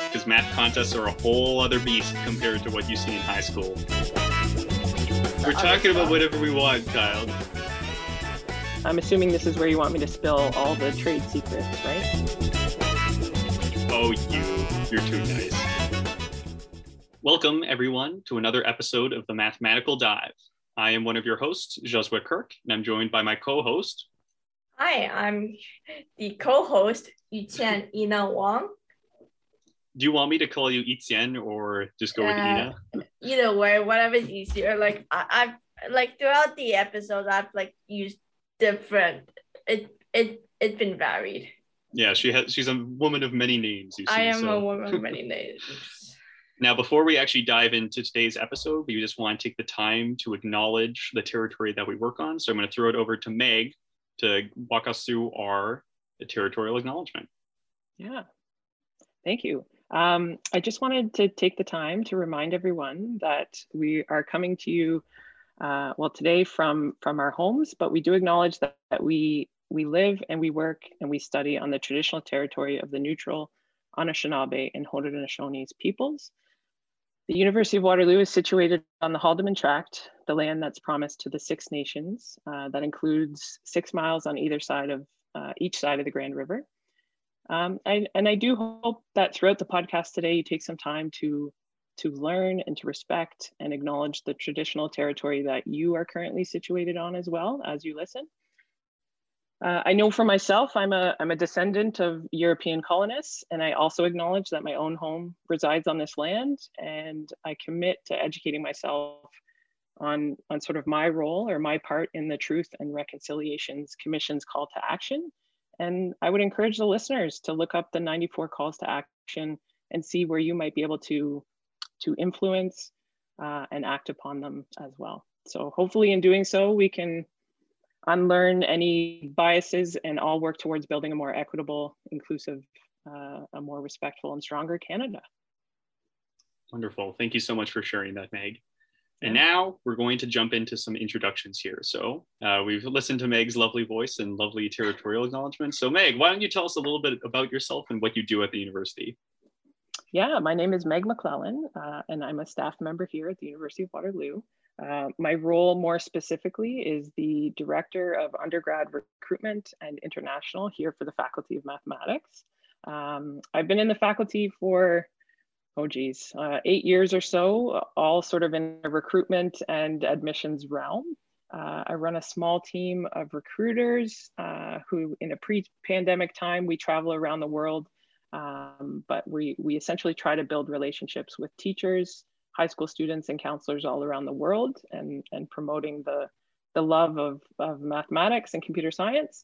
because math contests are a whole other beast compared to what you see in high school. We're talking about whatever we want, Kyle. I'm assuming this is where you want me to spill all the trade secrets, right? Oh, you're too nice. Welcome, everyone, to another episode of the Mathematical Dive. I am one of your hosts, Josue Kirk, and I'm joined by my co-host. Hi, I'm the co-host, Yuqian Ina Wang. Do you want me to call you Etienne or just go with Ina? Either way, whatever's easier. Like I've throughout the episodes, I've used different. It's been varied. Yeah, she's a woman of many names. I am a woman of many names. Now, before we actually dive into today's episode, we just want to take the time to acknowledge the territory that we work on. So I'm going to throw it over to Meg to walk us through our territorial acknowledgement. Yeah, thank you. I just wanted to take the time to remind everyone that we are coming to you, today from our homes, but we do acknowledge that we live and we work and we study on the traditional territory of the neutral Anishinaabe and Haudenosaunee peoples. The University of Waterloo is situated on the Haldimand Tract, the land that's promised to the Six Nations. That includes 6 miles on either side of each side of the Grand River. I do hope that throughout the podcast today, you take some time to learn and to respect and acknowledge the traditional territory that you are currently situated on as well as you listen. I know for myself, I'm a descendant of European colonists, and I also acknowledge that my own home resides on this land, and I commit to educating myself on sort of my role or my part in the Truth and Reconciliations Commission's call to action. And I would encourage the listeners to look up the 94 calls to action and see where you might be able to influence and act upon them as well. So hopefully in doing so, we can unlearn any biases and all work towards building a more equitable, inclusive, a more respectful and stronger Canada. Wonderful. Thank you so much for sharing that, Meg. And now we're going to jump into some introductions here. So we've listened to Meg's lovely voice and lovely territorial acknowledgement. So Meg, why don't you tell us a little bit about yourself and what you do at the university? Yeah, my name is Meg McClellan, and I'm a staff member here at the University of Waterloo. My role more specifically is the Director of Undergrad Recruitment and International here for the Faculty of Mathematics. I've been in the faculty for 8 years or so, all sort of in the recruitment and admissions realm. I run a small team of recruiters who in a pre-pandemic time, we travel around the world, but we essentially try to build relationships with teachers, high school students and counselors all around the world and promoting the love of mathematics and computer science.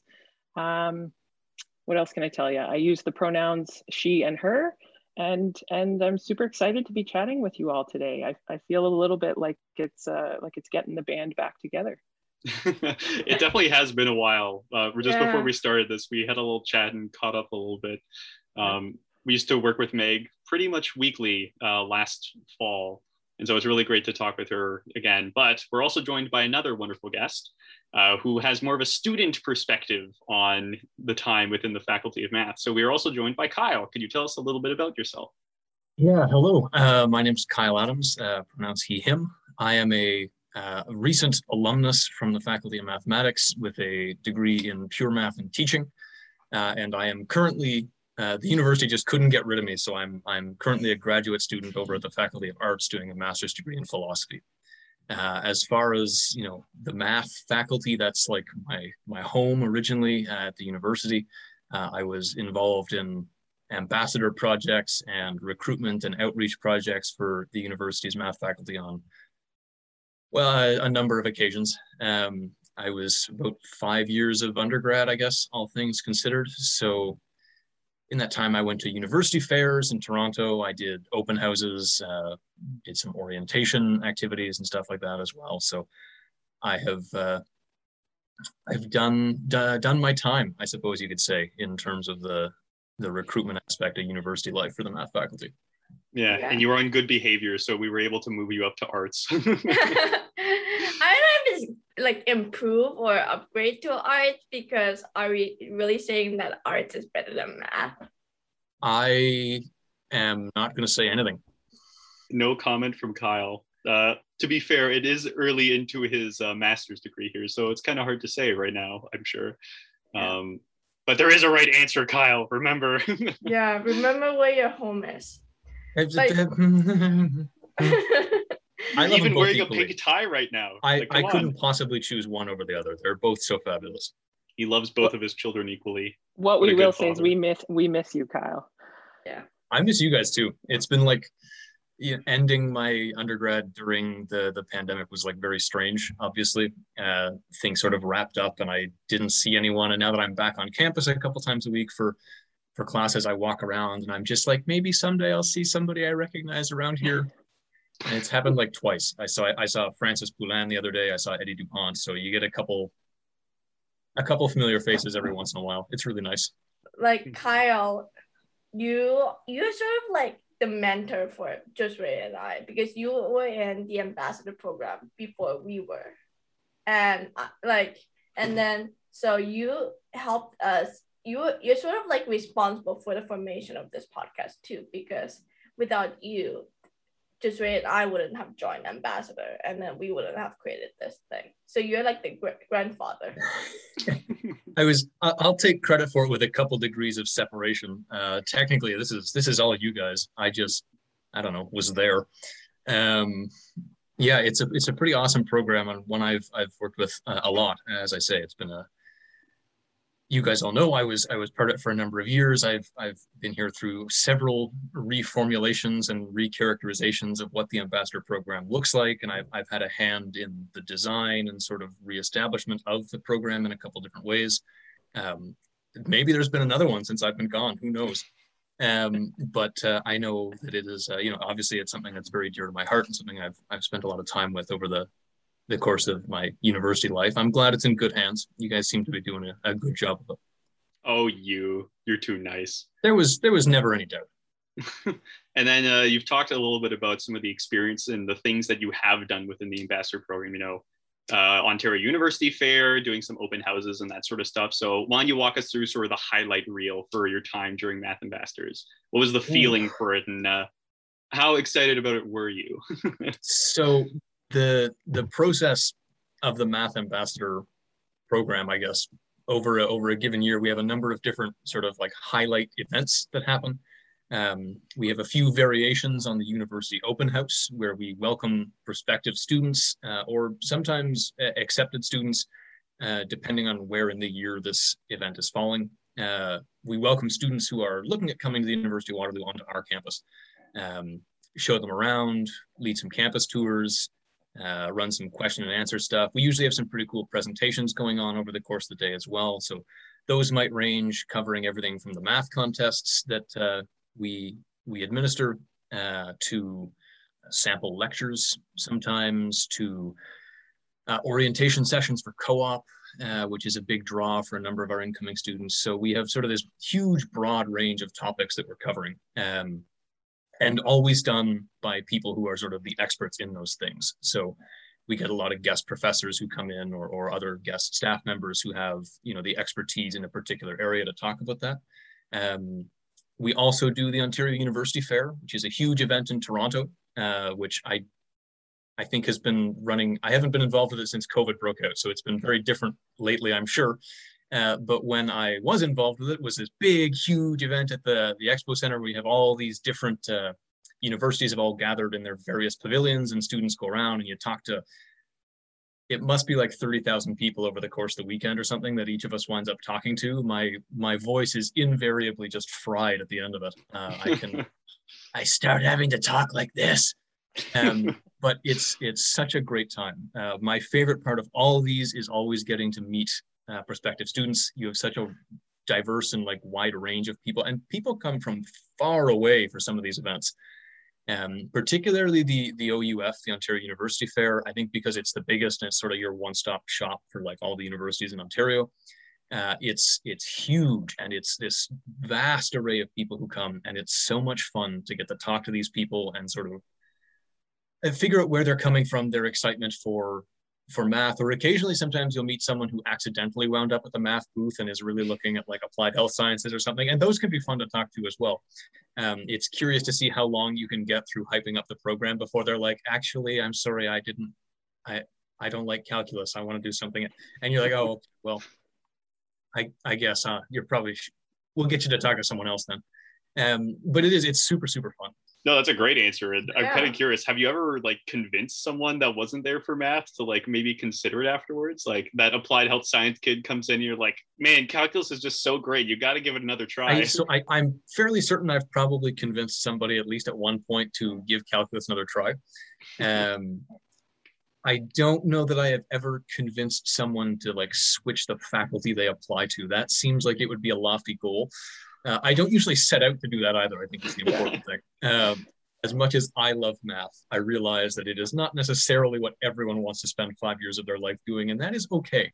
What else can I tell you? I use the pronouns she and her, and I'm super excited to be chatting with you all today. I feel a little bit like it's getting the band back together. It definitely has been a while. Before we started this, we had a little chat and caught up a little bit. We used to work with Meg pretty much weekly last fall. And so it's really great to talk with her again. But we're also joined by another wonderful guest who has more of a student perspective on the time within the Faculty of Math. So we are also joined by Kyle. Could you tell us a little bit about yourself? Yeah, hello. My name's Kyle Adams, pronounced he, him. I am a recent alumnus from the Faculty of Mathematics with a degree in pure math and teaching. And I am currently the university just couldn't get rid of me, so I'm currently a graduate student over at the Faculty of Arts doing a master's degree in philosophy. As far as the math faculty, that's like my home originally at the university. I was involved in ambassador projects and recruitment and outreach projects for the university's math faculty on a number of occasions. I was about 5 years of undergrad, I guess, all things considered. So in that time, I went to university fairs in Toronto. I did open houses, did some orientation activities and stuff like that as well. So I've done my time, I suppose you could say, in terms of the recruitment aspect of university life for the math faculty. Yeah, and you were on good behavior, so we were able to move you up to arts. I don't know if it's improve or upgrade to arts, because are we really saying that arts is better than math? I am not going to say anything. No comment from Kyle. To be fair, it is early into his master's degree here, so it's kind of hard to say right now, I'm sure. But there is a right answer, Kyle. Remember. Yeah, remember where your home is. Like, I'm even wearing a pink tie right now. I couldn't possibly choose one over the other. They're both so fabulous. He loves both of his children equally. What we will say is we miss you, Kyle. Yeah. I miss you guys too. It's been like, ending my undergrad during the pandemic was like very strange. Obviously, things sort of wrapped up and I didn't see anyone. And now that I'm back on campus a couple times a week for classes, I walk around and I'm just like, maybe someday I'll see somebody I recognize around here. And it's happened like twice. I saw Francis Poulin the other day. I saw Eddie Dupont. So you get a couple familiar faces every once in a while. It's really nice. Like Kyle, you're sort of like the mentor for Just Ray and I, because you were in the ambassador program before we were, and then so you helped us. You're sort of like responsible for the formation of this podcast too, because without you, Just Ray and I wouldn't have joined ambassador, and then we wouldn't have created this thing. So you're like the grandfather. I'll take credit for it with a couple degrees of separation. Technically, this is all you guys. I don't know, was there. Yeah, it's a pretty awesome program and one I've worked with a lot. As I say, it's been you guys all know I was part of it for a number of years. I've been here through several reformulations and recharacterizations of what the ambassador program looks like, and I've had a hand in the design and sort of reestablishment of the program in a couple different ways. Maybe there's been another one since I've been gone. Who knows? But I know that it is, obviously it's something that's very dear to my heart and something I've spent a lot of time with over the course of my university life. I'm glad it's in good hands. You guys seem to be doing a good job of it. Oh, you're too nice. There was never any doubt. And then you've talked a little bit about some of the experience and the things that you have done within the ambassador program, Ontario University Fair, doing some open houses and that sort of stuff. So why don't you walk us through sort of the highlight reel for your time during Math Ambassadors? What was the feeling for it, and how excited about it were you? So the process of the Math Ambassador program, I guess, over a given year, we have a number of different sort of like highlight events that happen. We have a few variations on the university open house where we welcome prospective students or sometimes accepted students, depending on where in the year this event is falling. We welcome students who are looking at coming to the University of Waterloo onto our campus, show them around, lead some campus tours, run some question and answer stuff. We usually have some pretty cool presentations going on over the course of the day as well. So those might range, covering everything from the math contests that we administer to sample lectures sometimes, to orientation sessions for co-op, which is a big draw for a number of our incoming students. So we have sort of this huge broad range of topics that we're covering, and always done by people who are sort of the experts in those things. So we get a lot of guest professors who come in, or other guest staff members who have, the expertise in a particular area to talk about that. We also do the Ontario University Fair, which is a huge event in Toronto, which I think has been running. I haven't been involved with it since COVID broke out, so it's been very different lately, I'm sure. But when I was involved with it, was this big, huge event at the Expo Center. We have all these different universities have all gathered in their various pavilions, and students go around and you talk to, it must be like 30,000 people over the course of the weekend or something that each of us winds up talking to. My voice is invariably just fried at the end of it. I start having to talk like this. But it's such a great time. My favorite part of all of these is always getting to meet prospective students. You have such a diverse and wide range of people, and people come from far away for some of these events. Particularly the OUF, the Ontario University Fair, I think because it's the biggest and it's sort of your one-stop shop for all the universities in Ontario. It's huge, and it's this vast array of people who come, and it's so much fun to get to talk to these people and sort of figure out where they're coming from, their excitement for for math, or occasionally sometimes you'll meet someone who accidentally wound up at the math booth and is really looking at like applied health sciences or something. And those can be fun to talk to as well. It's curious to see how long you can get through hyping up the program before they're like, actually, I'm sorry, I don't like calculus. I want to do something. And you're like, oh, well, I guess you're probably, we'll get you to talk to someone else then. But it's super, super fun. No, that's a great answer. And I'm kind of curious, have you ever like convinced someone that wasn't there for math to like maybe consider it afterwards? Like that applied health science kid comes in and you're like, man, calculus is just so great. You got to give it another try. I'm fairly certain I've probably convinced somebody at least at one point to give calculus another try. I don't know that I have ever convinced someone to like switch the faculty they apply to. That seems like it would be a lofty goal. I don't usually set out to do that either. I think it's the important thing. As much as I love math, I realize that it is not necessarily what everyone wants to spend 5 years of their life doing, and that is okay.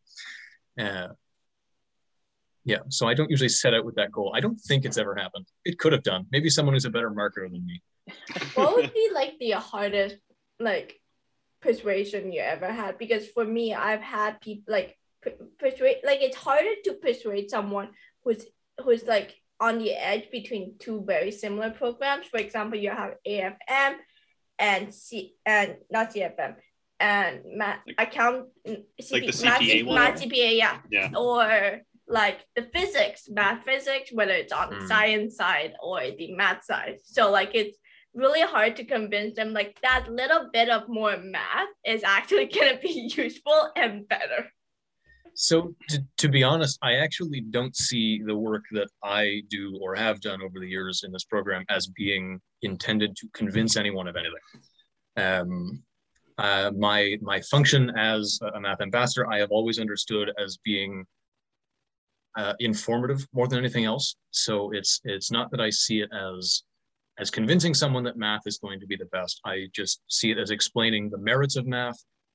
So I don't usually set out with that goal. I don't think it's ever happened. It could have done. Maybe someone who's a better marketer than me. What would be like the hardest like persuasion you ever had? Because for me, I've had people like persuade, like it's harder to persuade someone who's like on the edge between two very similar programs. For example, you have AFM and not CFM and math account, like the CPA one. Math CPA, yeah. Or like the math physics, whether it's on the science side or the math side. So like it's really hard to convince them like that little bit of more math is actually going to be useful and better. So to be honest, I actually don't see the work that I do or have done over the years in this program as being intended to convince anyone of anything. My function as a math ambassador, I have always understood as being informative more than anything else. So it's not that I see it as convincing someone that math is going to be the best. I just see it as explaining the merits of math.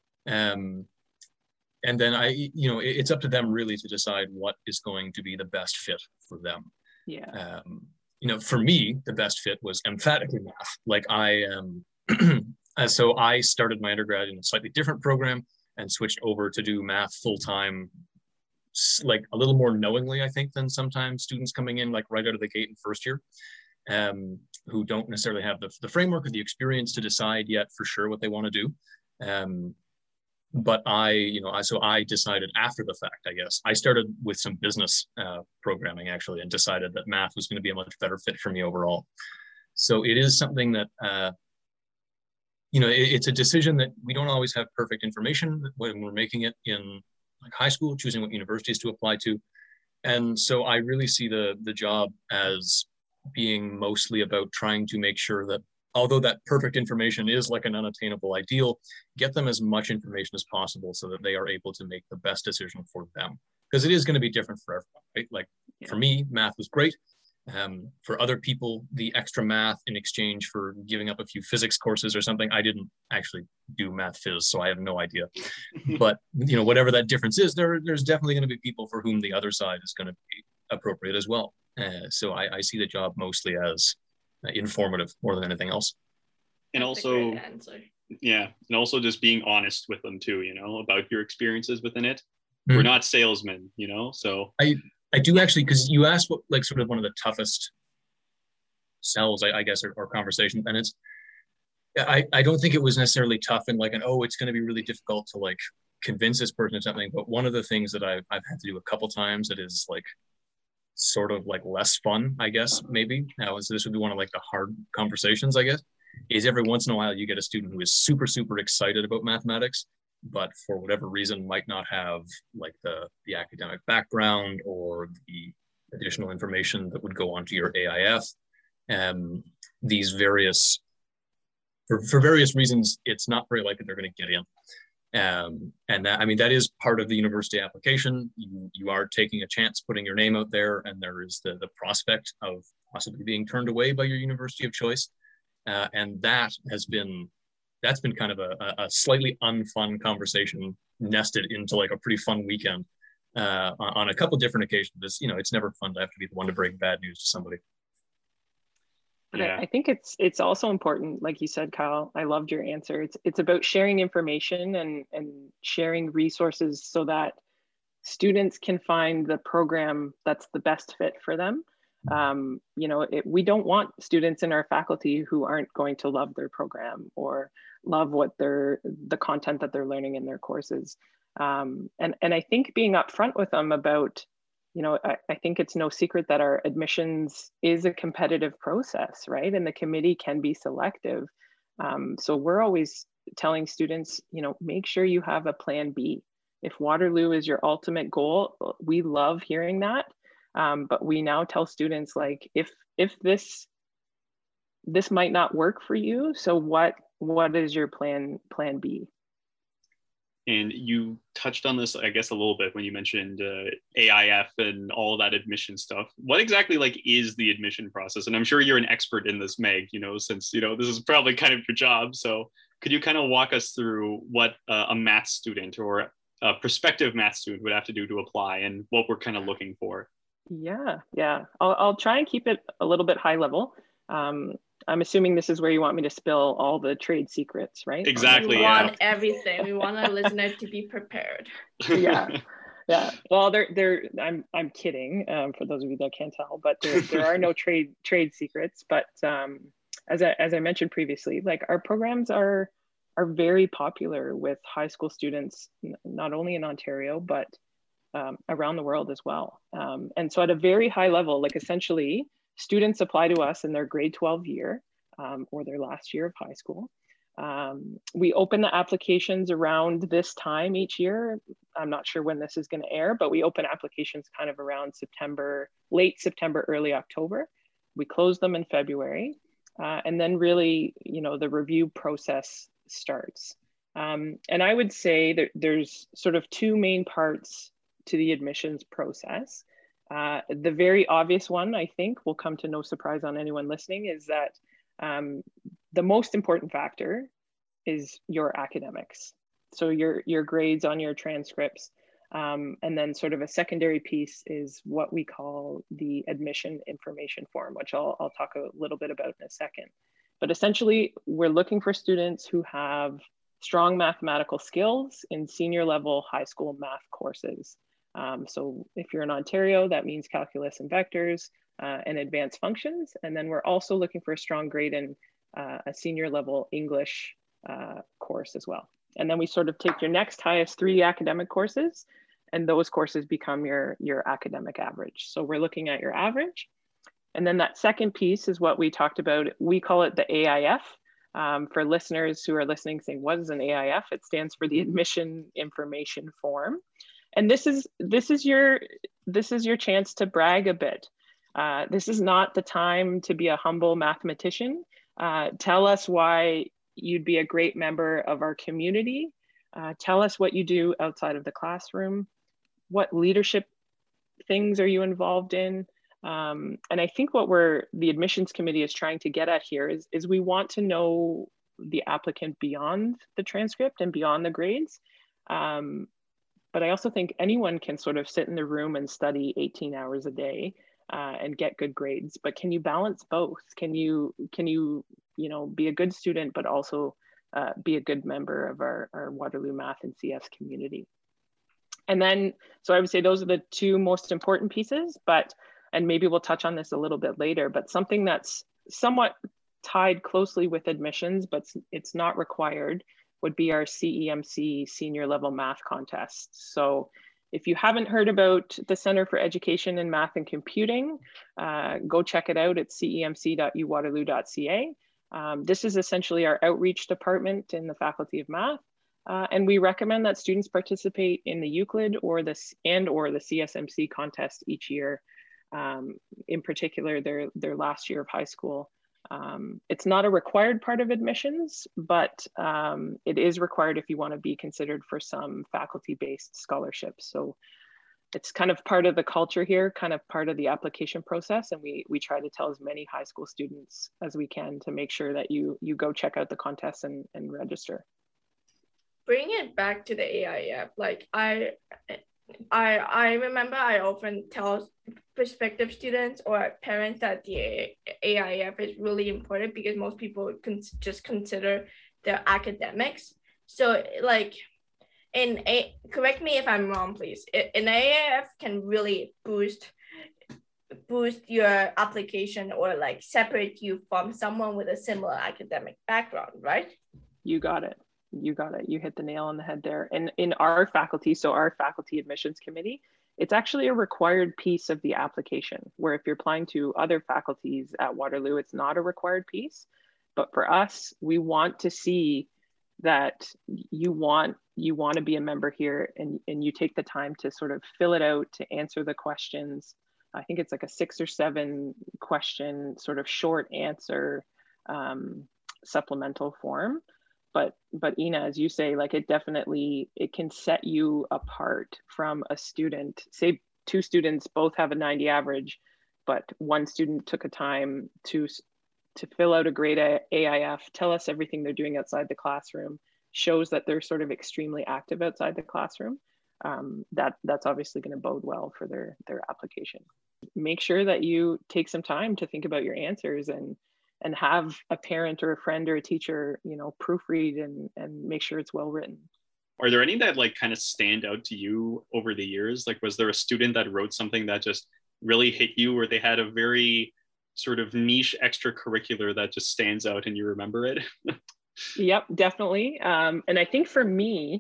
And then it's up to them really to decide what is going to be the best fit for them. Yeah. For me, the best fit was emphatically math. Like so I started my undergrad in a slightly different program and switched over to do math full-time, like a little more knowingly, I think, than sometimes students coming in like right out of the gate in first year, who don't necessarily have the framework or the experience to decide yet for sure what they want to do. But I decided after the fact, I guess. I started with some business programming actually and decided that math was going to be a much better fit for me overall. So it is something that, it's a decision that we don't always have perfect information when we're making it in like high school, choosing what universities to apply to. And so I really see the job as being mostly about trying to make sure that although that perfect information is like an unattainable ideal, get them as much information as possible so that they are able to make the best decision for them. Because it is going to be different for everyone, right? Like for me, math was great. For other people, the extra math in exchange for giving up a few physics courses or something, I didn't actually do math phys, so I have no idea. But whatever that difference is, there's definitely going to be people for whom the other side is going to be appropriate as well. So I see the job mostly as informative more than anything else. And also, and also just being honest with them too, about your experiences within it. We're not salesmen, so I do actually, because you asked what like sort of one of the toughest sells, I guess, or conversations, and it's I don't think it was necessarily tough and like it's going to be really difficult to like convince this person of something. But one of the things that I've had to do a couple times that is like sort of like less fun, I guess, maybe. Now, so this would be one of like the hard conversations, I guess, is every once in a while you get a student who is super, super excited about mathematics, but for whatever reason might not have like the academic background or the additional information that would go onto your AIF. These various, for various reasons, it's not very likely they're going to get in. And that is part of the university application. You are taking a chance putting your name out there, and there is the prospect of possibly being turned away by your university of choice. And that's been kind of a slightly unfun conversation nested into like a pretty fun weekend on a couple different occasions. It's never fun to have to be the one to bring bad news to somebody. Yeah. I think it's also important, like you said, Kyle, I loved your answer. It's about sharing information and sharing resources so that students can find the program that's the best fit for them. You know, we don't want students in our faculty who aren't going to love their program or love the content that they're learning in their courses. And I think being upfront with them about, you know, I think it's no secret that our admissions is a competitive process, right? And the committee can be selective. So we're always telling students, you know, make sure you have a plan B. If Waterloo is your ultimate goal, we love hearing that. But we now tell students, like, if this might not work for you, so what is your plan B? And you touched on this, I guess, a little bit when you mentioned AIF and all that admission stuff. What exactly like is the admission process? And I'm sure you're an expert in this, Meg, you know, since, you know, this is probably kind of your job. So could you kind of walk us through what a math student or a prospective math student would have to do to apply and what we're kind of looking for? Yeah. I'll try and keep it a little bit high level. I'm assuming this is where you want me to spill all the trade secrets, right? Exactly. We want everything. We want our listener to be prepared. Yeah. Well, I'm kidding. For those of you that can't tell, but there are no trade secrets. But as I mentioned previously, like our programs are very popular with high school students, not only in Ontario but around the world as well. And so at a very high level, like essentially, students apply to us in their grade 12 year or their last year of high school. We open the applications around this time each year. I'm not sure when this is going to air, but we open applications kind of around September, late September, early October. We close them in February. And then really, you know, the review process starts. And I would say that there's sort of two main parts to the admissions process. The very obvious one, I think, will come to no surprise on anyone listening, is that the most important factor is your academics. So your grades on your transcripts. And then sort of a secondary piece is what we call the admission information form, which I'll talk a little bit about in a second. But essentially, we're looking for students who have strong mathematical skills in senior level high school math courses. So if you're in Ontario, that means calculus and vectors and advanced functions. And then we're also looking for a strong grade in a senior level English course as well. And then we sort of take your next highest 3 academic courses, and those courses become your academic average. So we're looking at your average. And then that second piece is what we talked about. We call it the AIF. For listeners who are listening saying, what is an AIF? It stands for the Admission Information Form. And this is your chance to brag a bit. This is not the time to be a humble mathematician. Tell us why you'd be a great member of our community. Tell us what you do outside of the classroom. What leadership things are you involved in? And I think what the admissions committee is trying to get at here is we want to know the applicant beyond the transcript and beyond the grades. But I also think anyone can sort of sit in the room and study 18 hours a day and get good grades. But can you balance both? Can you be a good student, but also be a good member of our Waterloo Math and CS community? And then, so I would say those are the two most important pieces, and maybe we'll touch on this a little bit later, but something that's somewhat tied closely with admissions, but it's not required, would be our CEMC senior level math contest. So if you haven't heard about the Center for Education in Math and Computing, go check it out at cemc.uwaterloo.ca. This is essentially our outreach department in the Faculty of Math. And we recommend that students participate in the Euclid or the CSMC contest each year, in particular their last year of high school. It's not a required part of admissions, but it is required if you want to be considered for some faculty-based scholarships. So it's kind of part of the culture here, kind of part of the application process. And we try to tell as many high school students as we can to make sure that you go check out the contest and register. Bring it back to the AIF. Like I remember I often tell prospective students or parents that the AIF is really important because most people can just consider their academics. So like correct me if I'm wrong, please. An AIF can really boost your application or like separate you from someone with a similar academic background, right? You got it. You hit the nail on the head there. And in our faculty, so our faculty admissions committee, it's actually a required piece of the application, where if you're applying to other faculties at Waterloo, it's not a required piece. But for us, we want to see that you want to be a member here, and you take the time to sort of fill it out, to answer the questions. I think it's like a 6 or 7 question sort of short answer supplemental form. But Ina, as you say, like it can set you apart from a student. Say 2 students both have a 90 average, but one student took a time to fill out a grade AIF, tell us everything they're doing outside the classroom, shows that they're sort of extremely active outside the classroom. That's obviously going to bode well for their application. Make sure that you take some time to think about your answers and have a parent or a friend or a teacher, proofread and make sure it's well written. Are there any that like kind of stand out to you over the years? Like, was there a student that wrote something that just really hit you, or they had a very sort of niche extracurricular that just stands out and you remember it? Yep, definitely. And I think for me,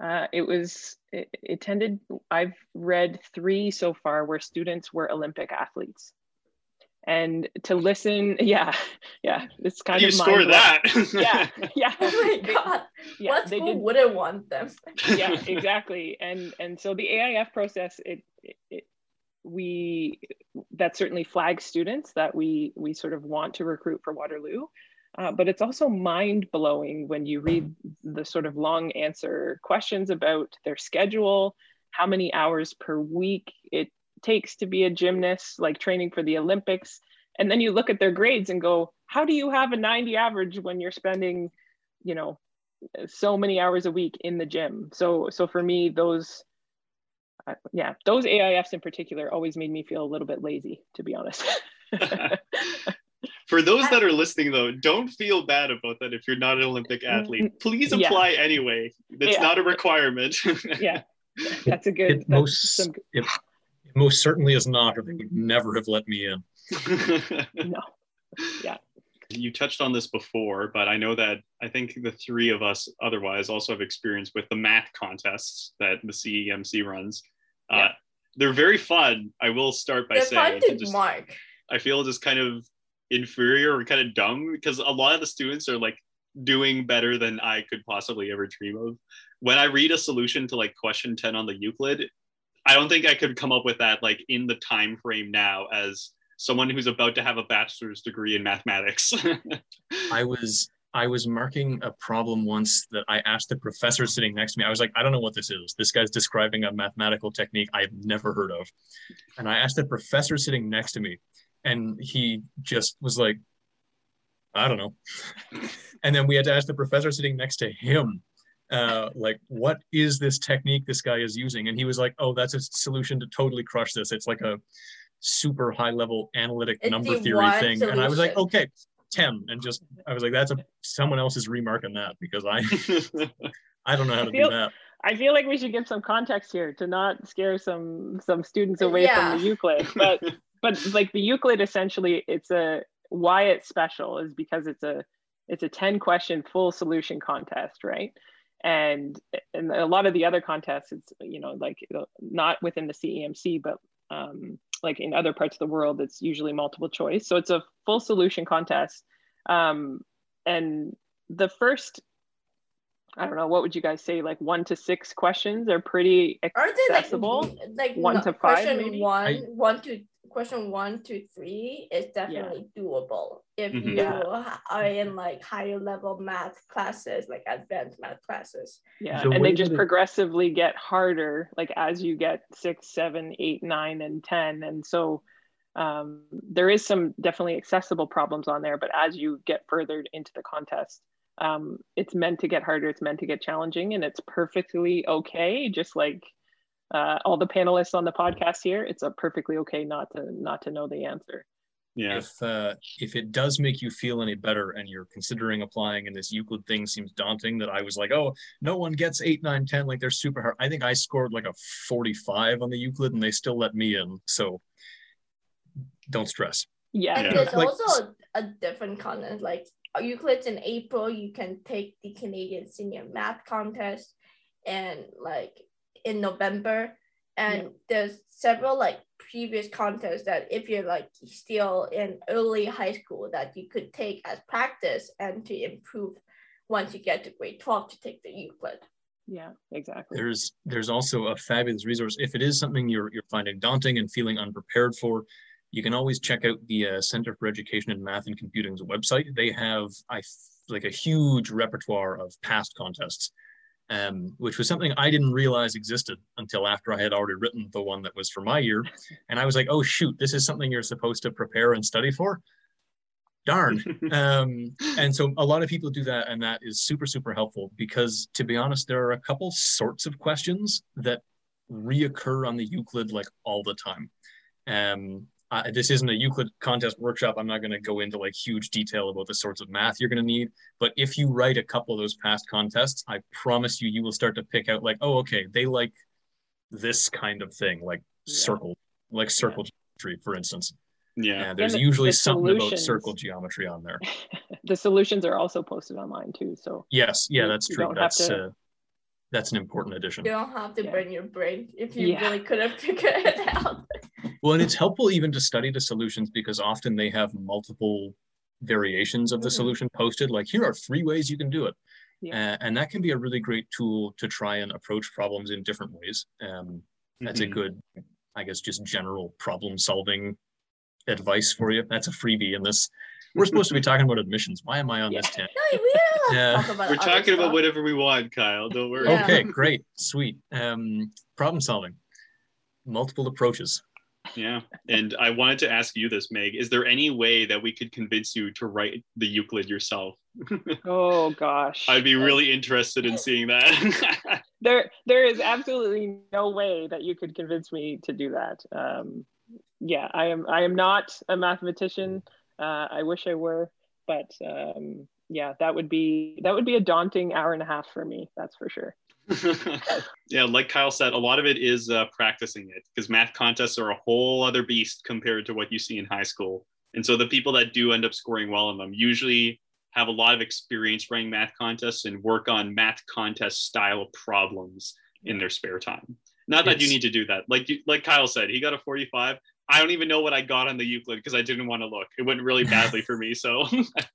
I've read 3 so far where students were Olympic athletes. And to listen, it's kind of you score that. yeah. Oh my God. Yeah, what school wouldn't want them? Yeah, exactly. And so the AIF process, that certainly flags students that we sort of want to recruit for Waterloo. But it's also mind-blowing when you read the sort of long answer questions about their schedule, how many hours per week it takes to be a gymnast, like training for the Olympics. And then you look at their grades and go, how do you have a 90 average when you're spending, so many hours a week in the gym? So for me, those AIFs in particular always made me feel a little bit lazy, to be honest. For those that are listening, though, don't feel bad about that if you're not an Olympic athlete. Please apply anyway. That's not a requirement. Yeah, that's a good... It most certainly is not, or they would never have let me in. No. Yeah. You touched on this before, but I know that I think the 3 of us otherwise also have experience with the math contests that the CEMC runs. They're very fun. I will start by saying fun to mark. I feel just kind of inferior or kind of dumb because a lot of the students are like doing better than I could possibly ever dream of. When I read a solution to like question 10 on the Euclid, I don't think I could come up with that like in the time frame now as someone who's about to have a bachelor's degree in mathematics. I was marking a problem once that I asked the professor sitting next to me. I was like, I don't know what this is. This guy's describing a mathematical technique I've never heard of. And I asked the professor sitting next to me, and he just was like, I don't know. And then we had to ask the professor sitting next to him, like, what is this technique this guy is using? And he was like, oh, that's a solution to totally crush this. It's like a super high level analytic number theory thing. Solution. And I was like, okay, 10. And I was like, someone else is remarking that because I don't know how to do that. I feel like we should give some context here to not scare some students away from the Euclid. But like the Euclid, essentially, why it's special is because it's a 10 question full solution contest, right? And a lot of the other contests, it's, like not within the CEMC, but like in other parts of the world, it's usually multiple choice. So it's a full solution contest. And the first, I don't know, what would you guys say? Like 1 to 6 questions are pretty accessible. Are they like 1 to 5 maybe? Question 1 to 3 is definitely doable if you are in like higher level math classes, like advanced math classes. Yeah, and they just progressively get harder, like as you get 6, 7, 8, 9, and 10. And so there is some definitely accessible problems on there, but as you get further into the contest, it's meant to get harder, it's meant to get challenging, and it's perfectly okay. Just like all the panelists on the podcast here, it's perfectly okay not to know the answer. Yeah. If it does make you feel any better and you're considering applying and this Euclid thing seems daunting, that I was like, oh, no one gets 8, 9, 10, like they're super hard. I think I scored like a 45 on the Euclid and they still let me in. So don't stress. Yeah. And there's also a different content, like Euclid's in April, you can take the Canadian Senior Math Contest, and like in November, and there's several like previous contests that if you're like still in early high school that you could take as practice and to improve once you get to grade 12 to take the Euclid. Yeah, exactly. There's also a fabulous resource. If it is something you're finding daunting and feeling unprepared for, you can always check out the Center for Education in Math and Computing's website. They have like a huge repertoire of past contests, which was something I didn't realize existed until after I had already written the one that was for my year. And I was like, oh, shoot, this is something you're supposed to prepare and study for? Darn. And so a lot of people do that, and that is super, super helpful because, to be honest, there are a couple sorts of questions that reoccur on the Euclid like all the time. This isn't a Euclid contest workshop. I'm not going to go into like huge detail about the sorts of math you're going to need. But if you write a couple of those past contests, I promise you will start to pick out like, oh, okay, they like this kind of thing, like circle geometry, for instance. Yeah. There's usually something about circle geometry on there. The solutions are also posted online too. So yes, yeah, that's true. That's an important addition. You don't have to burn your brain if you really couldn't figure it out. Well, and it's helpful even to study the solutions because often they have multiple variations of the solution posted. Like, here are 3 ways you can do it. Yeah. And that can be a really great tool to try and approach problems in different ways. That's a good, I guess, just general problem solving advice for you. That's a freebie in this. We're supposed to be talking about admissions. Why am I on this tangent? No, we talk about We're talking about whatever we want, Kyle. Don't worry. Yeah. Okay, great, sweet. Problem solving, multiple approaches. Yeah, and I wanted to ask you this, Meg. Is there any way that we could convince you to write the Euclid yourself? Oh gosh, I'd be really interested in seeing that. There is absolutely no way that you could convince me to do that. Yeah, I am not a mathematician. I wish I were, but yeah, that would be a daunting hour and a half for me. That's for sure. Yeah, like Kyle said, a lot of it is practicing it, because math contests are a whole other beast compared to what you see in high school. And so the people that do end up scoring well in them usually have a lot of experience running math contests and work on math contest style problems in their spare time. Not that you need to do that. Like Kyle said, he got a 45. I don't even know what I got on the Euclid because I didn't want to look. It went really badly for me. So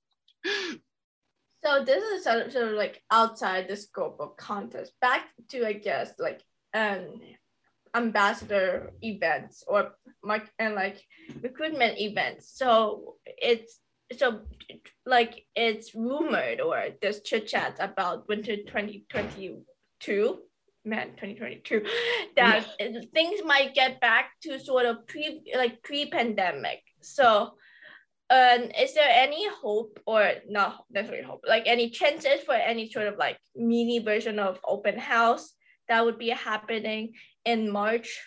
So this is sort of like outside the scope of contest. Back to, I guess, like ambassador events or like recruitment events. So it's rumored, or there's chit chats about winter 2022. Man, 2022, that things might get back to sort of pre-pandemic. So is there any hope, or not necessarily hope, like any chances for any sort of like mini version of open house that would be happening in March?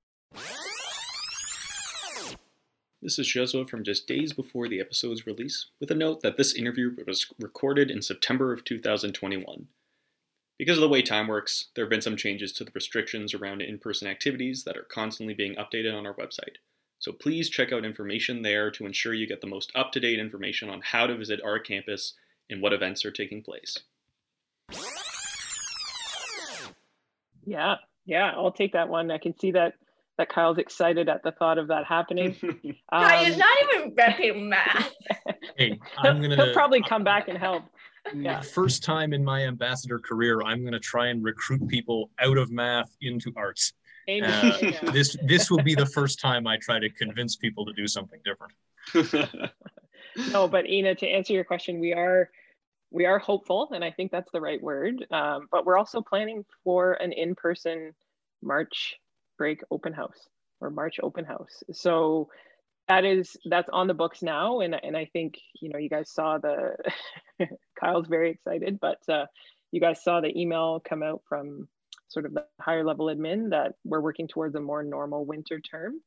This is Joshua from just days before the episode's release, with a note that this interview was recorded in September of 2021. Because of the way time works, there have been some changes to the restrictions around in-person activities that are constantly being updated on our website. So please check out information there to ensure you get the most up-to-date information on how to visit our campus and what events are taking place. Yeah, I'll take that one. I can see that Kyle's excited at the thought of that happening. Kyle is not even repping math. Hey, he'll probably come back and help. Yeah. First time in my ambassador career, I'm going to try and recruit people out of math into arts. This will be the first time I try to convince people to do something different. No, but Ina, to answer your question, we are hopeful, and I think that's the right word. But we're also planning for an in-person March break open house, or March open house. So that's on the books now, and I think you guys saw Kyle's very excited, but you guys saw the email come out from sort of the higher level admin, that we're working towards a more normal winter term.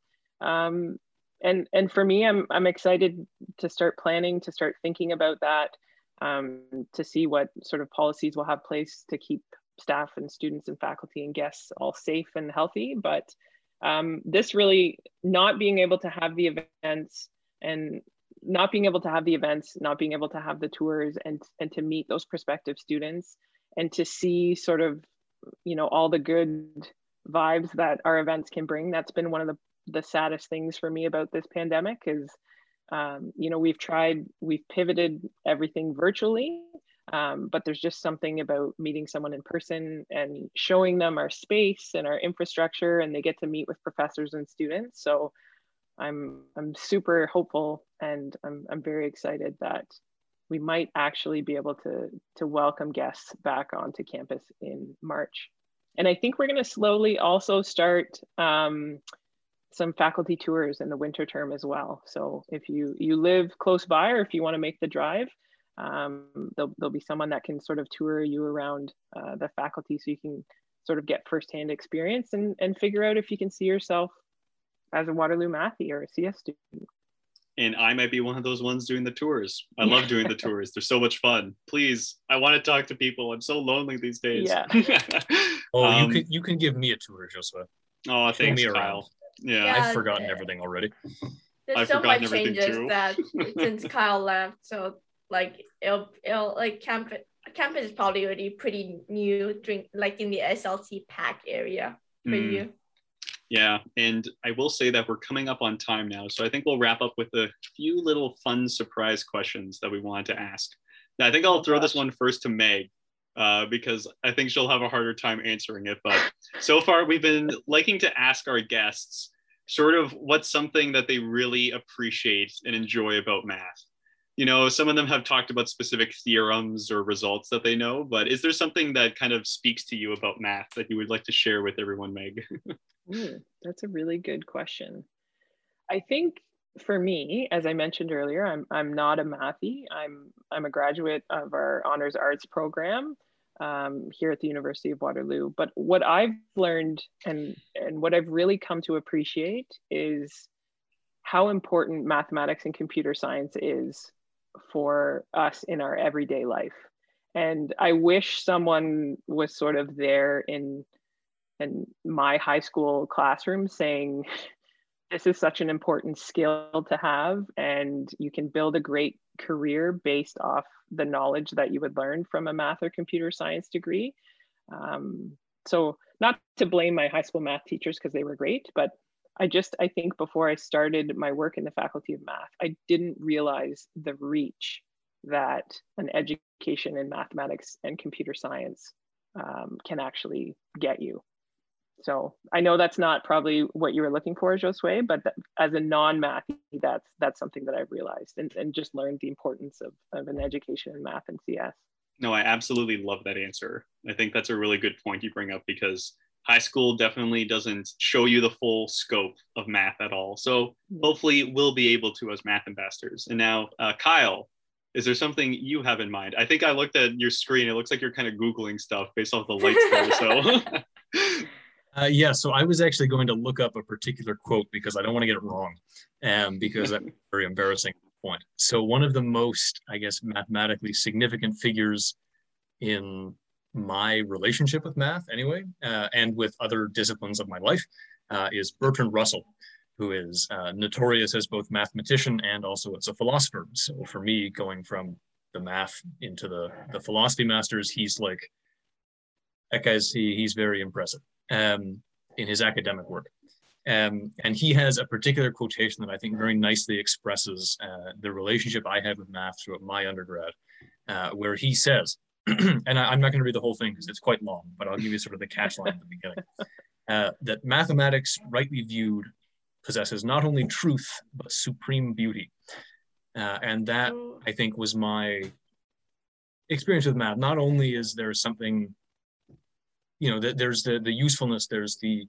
And for me, I'm excited to start planning, to start thinking about that, to see what sort of policies we'll have place to keep staff and students and faculty and guests all safe and healthy. But this really, not being able to have the events and not being able to have the tours and to meet those prospective students and to see sort of, you know, all the good vibes that our events can bring. That's been one of the saddest things for me about this pandemic is, you know, we've pivoted everything virtually, but there's just something about meeting someone in person and showing them our space and our infrastructure, and they get to meet with professors and students. So I'm super hopeful, and I'm very excited that we might actually be able to welcome guests back onto campus in March. And I think we're going to slowly also start some faculty tours in the winter term as well. So if you live close by, or if you want to make the drive, there'll be someone that can sort of tour you around the faculty, so you can sort of get firsthand experience and figure out if you can see yourself as a Waterloo Mathy or a CS student. And I might be one of those ones doing the tours. I love doing the tours. They're so much fun. Please, I want to talk to people. I'm so lonely these days. Yeah. You can give me a tour, Josua. Oh, thanks, Kyle. Yeah, I've forgotten everything already. There's so much changes that since Kyle left. So like it'll like campus is probably already pretty new like in the SLT pack area for you. Yeah, and I will say that we're coming up on time now, so I think we'll wrap up with a few little fun surprise questions that we wanted to ask. Now, I think I'll throw this one first to Meg, because I think she'll have a harder time answering it. But so far, we've been liking to ask our guests sort of what's something that they really appreciate and enjoy about math. You know, some of them have talked about specific theorems or results that they know, but is there something that kind of speaks to you about math that you would like to share with everyone, Meg? That's a really good question. I think for me, as I mentioned earlier, I'm not a mathy. I'm a graduate of our Honors Arts program here at the University of Waterloo. But what I've learned and what I've really come to appreciate is how important mathematics and computer science is for us in our everyday life. And I wish someone was sort of there in my high school classroom saying, this is such an important skill to have, and you can build a great career based off the knowledge that you would learn from a math or computer science degree. So not to blame my high school math teachers, because they were great, but I think before I started my work in the Faculty of Math, I didn't realize the reach that an education in mathematics and computer science can actually get you. So I know that's not probably what you were looking for, Josue, but as a non-mathy, that's something that I've realized and just learned the importance of an education in math and CS. No, I absolutely love that answer. I think that's a really good point you bring up, because high school definitely doesn't show you the full scope of math at all. So hopefully we'll be able to as math ambassadors. And now, Kyle, is there something you have in mind? I think I looked at your screen. It looks like you're kind of Googling stuff based off the lights there. So. Yeah, so I was actually going to look up a particular quote because I don't want to get it wrong, because that's very embarrassing point. So one of the most, I guess, mathematically significant figures in my relationship with math anyway, and with other disciplines of my life, is Bertrand Russell, who is notorious as both mathematician and also as a philosopher. So for me, going from the math into the philosophy masters, he's like, that guy's, he's very impressive in his academic work. And he has a particular quotation that I think very nicely expresses the relationship I had with math throughout my undergrad, where he says, and I'm not going to read the whole thing because it's quite long, but I'll give you sort of the catch line at the beginning, that mathematics, rightly viewed, possesses not only truth, but supreme beauty. And that, I think, was my experience with math. Not only is there something, you know, there's the usefulness, there's the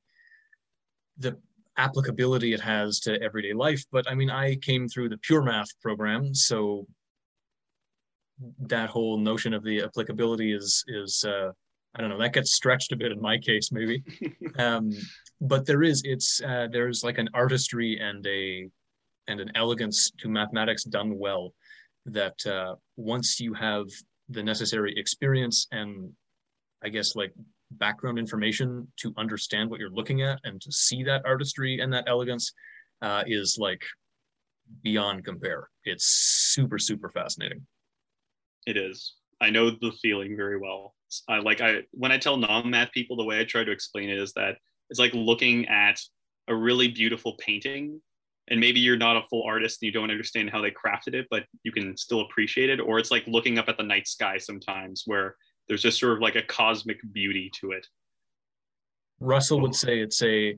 applicability it has to everyday life, but I mean, I came through the pure math program, so that whole notion of the applicability is I don't know, that gets stretched a bit in my case, maybe. But there's like an artistry and an elegance to mathematics done well that once you have the necessary experience and I guess like background information to understand what you're looking at and to see that artistry and that elegance is like beyond compare. It's super, super fascinating. It is. I know the feeling very well. When I tell non-math people, the way I try to explain it is that it's like looking at a really beautiful painting, and maybe you're not a full artist and you don't understand how they crafted it, but you can still appreciate it. Or it's like looking up at the night sky sometimes, where there's just sort of like a cosmic beauty to it. Russell would say it's a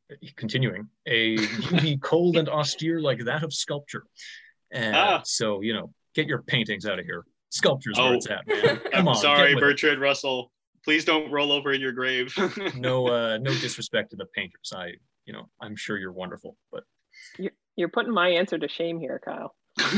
beauty cold and austere like that of sculpture. And so, get your paintings out of here. Sculpture's where it's at, man. Come on. Sorry, Bertrand Russell. Please don't roll over in your grave. No disrespect to the painters. I'm sure you're wonderful, but you're putting my answer to shame here, Kyle.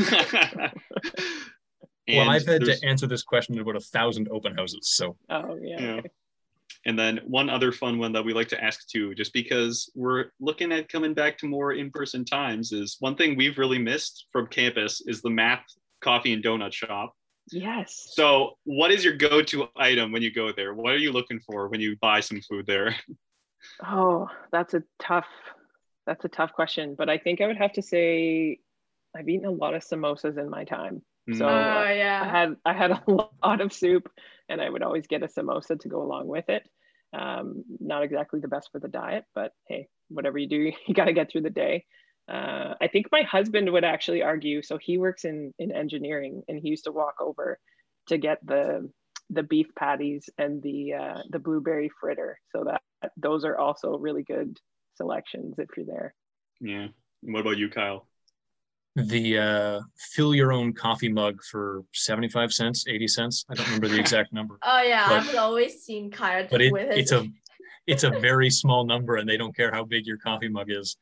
Well, I've had to answer this question in about 1,000 open houses, so. Oh, yeah. Okay. And then one other fun one that we like to ask too, just because we're looking at coming back to more in-person times, is one thing we've really missed from campus is the math coffee and donut shop. Yes. So what is your go-to item when you go there? What are you looking for when you buy some food there? Oh, that's a tough question, but I think I would have to say I've eaten a lot of samosas in my time. So I had a lot of soup, and I would always get a samosa to go along with it. Not exactly the best for the diet, but hey, whatever you do, you got to get through the day. I think my husband would actually argue. So he works in engineering, and he used to walk over to get the beef patties and the blueberry fritter. So that those are also really good selections if you're there. Yeah. And what about you, Kyle? The fill your own coffee mug for 75 cents, 80 cents. I don't remember the exact number. Oh yeah, I've always seen Kyle with it. It's a very small number, and they don't care how big your coffee mug is.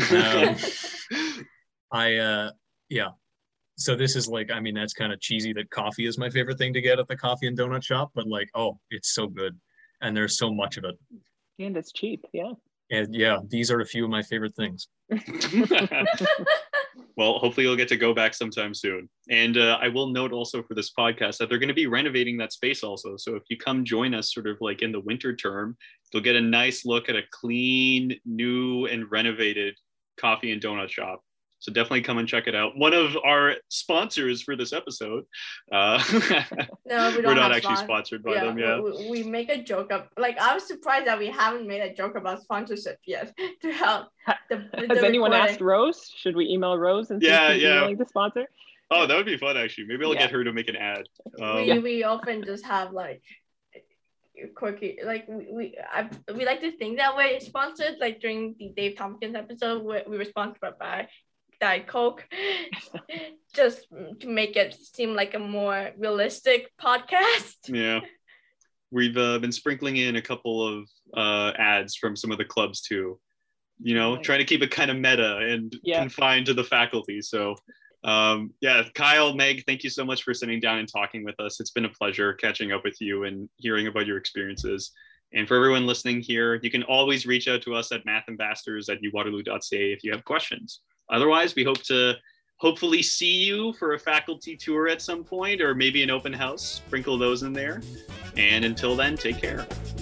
So this is like, that's kind of cheesy that coffee is my favorite thing to get at the coffee and donut shop, but like, oh, it's so good. And there's so much of it. And it's cheap, yeah. And yeah, these are a few of my favorite things. Well, hopefully you'll get to go back sometime soon. And I will note also for this podcast that they're going to be renovating that space also. So if you come join us sort of like in the winter term, you'll get a nice look at a clean, new and renovated coffee and donut shop. So definitely come and check it out. One of our sponsors for this episode. No, we're not actually sponsored by them. Yeah, we make a joke of, like, I was surprised that we haven't made a joke about sponsorship yet to help. Has anyone asked Rose? Should we email Rose and see if she's willing to sponsor? Oh, that would be fun actually. Maybe I'll get her to make an ad. We often just have like quirky, like we like to think that we're sponsored. Like during the Dave Tompkins episode, we were sponsored by Diet Coke, just to make it seem like a more realistic podcast. Yeah, we've been sprinkling in a couple of ads from some of the clubs too, trying to keep it kind of meta and confined to the faculty. So Kyle, Meg, thank you so much for sitting down and talking with us. It's been a pleasure catching up with you and hearing about your experiences. And for everyone listening here, you can always reach out to us at mathambassadors@uwaterloo.ca if you have questions. Otherwise, we hope to hopefully see you for a faculty tour at some point, or maybe an open house. Sprinkle those in there. And until then, take care.